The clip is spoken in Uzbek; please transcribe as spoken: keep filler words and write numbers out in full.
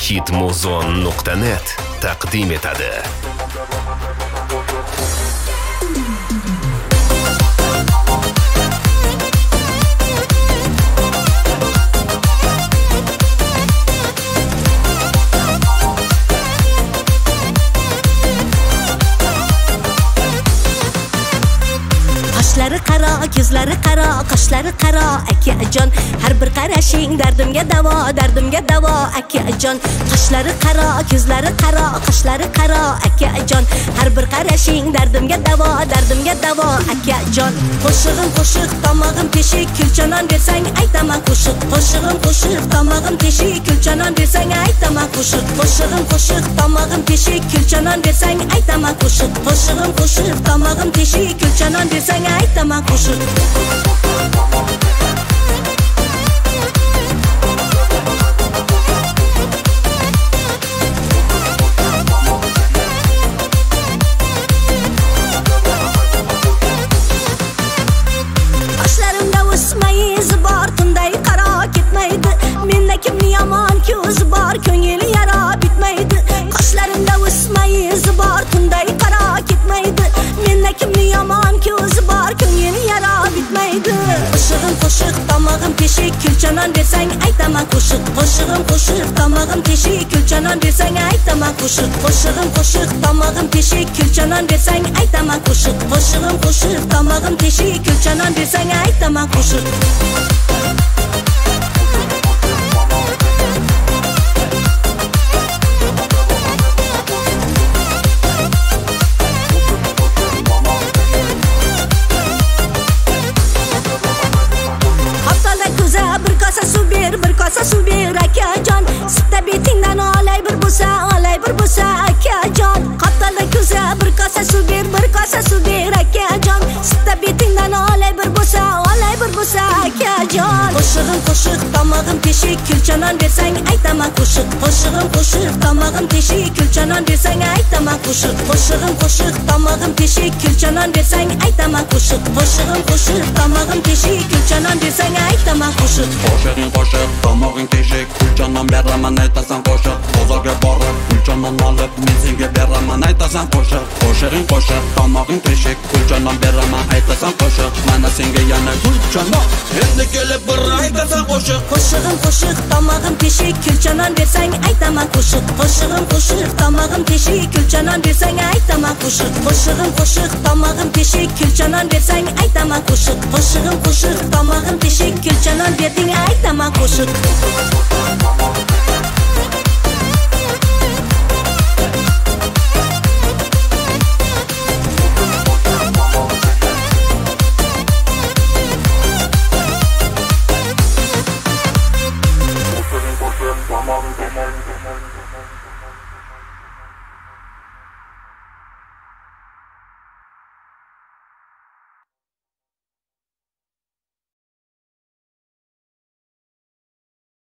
hitmuzon nuqta net taqdim etadi. Qoshlari qaro, ko'zlari qaro, qoshlari qaro, akajon. Har bir qarashing dardimga davo, dardimga davo, akajon. Qoshlari qaro, ko'zlari qaro, qoshlari qaro, akajon. Har bir qarashing dardimga davo, dardimga davo, akajon. Qo'shig'im qo'shiq, tomog'im teshik, kulchanon bersang aytaman qo'shiq. Qo'shig'im qo'shiq, tomog'im teshik, kulchanon bersang aytaman qo'shiq. Qo'shig'im qo'shiq, tomog'im teshik, kulchanon bersang aytaman qo'shiq. Qo'shig'im qo'shiq, tomog'im teshik, kulchanon bersang aytaman qo'shiq. Qoshlarimda o'smay izi bor, tunday qaro ketmaydi. Menda kimni yomon ko'zi bor, ko'ngli yara bitmaydi. Qoshlarimda o'smay izi bor, tunday qaro ketmaydi. Menda kimni yomon ko'zi bor, ko'ngli yara bitmaydi. Qo'shig'im qo'shiq, tomog'im teshik, kulchanon bersang aytaman qo'shiq. Qo'shig'im qo'shiq, tomog'im teshik, kulchanon bersang aytaman qo'shiq. Qo'shig'im qo'shiq, tomog'im teshik, kulchanon bersang aytaman qo'shiq. Qo'shig'im qo'shiq, tomog'im teshik, kulchanon bersang aytaman qo'shiq. Bir kosa suv ber, bir kosa suv ber akajon. Sutta betingdan olay bir bo'lsa, olay bir bo'lsa akajon. Qaptalda ko'za bir kosa suv ber, bir kosa suv ber akajon. Sutta betingdan olay bir bo'lsa, olay bir bo'lsa akajon. Qo'shig'im qo'shiq, tomog'im teshik, kulchanon bersang aytaman qo'shiq. Qo'shig'im qo'shiq, tomog'im teshik, kulchanon bersang aytaman qo'shiq. Qo'shig'im qo'shiq, tomog'im teshik, kulchanon bersang aytaman qo'shiq. Qo'shig'im qo'shiq, tomog'im teshik, kulchanon bersang aytaman qo'shiq. Qo'shig'ing qo'shiq, tomog'ing teshik, kulchanon beraman aytasan qo'shiq. Bozorga borib, kulchanon olib, men senga beraman aytasan qo'shiq. Qo'shig'ing qo'shiq, tomog'ing teshik, kulchanon beraman aytasan qo'shiq. Mana senga yana kulchanon, endi kelib bir aytasan qo'shiq. Qo'shig'im qo'shiq, tomog'im teshik, kulchanon bersang aytaman qo'shiq. Qo'shig'im qo'shiq, tomog'im teshik, kulchanon bersang aytaman qo'shiq. Qo'shig'im qo'shiq, tomog'im teshik, kulchanon bersang aytaman qo'shiq. Qo'shig'im qo'shiq, tomog'im teshik, kulchanon berding aytaman qo'shiq.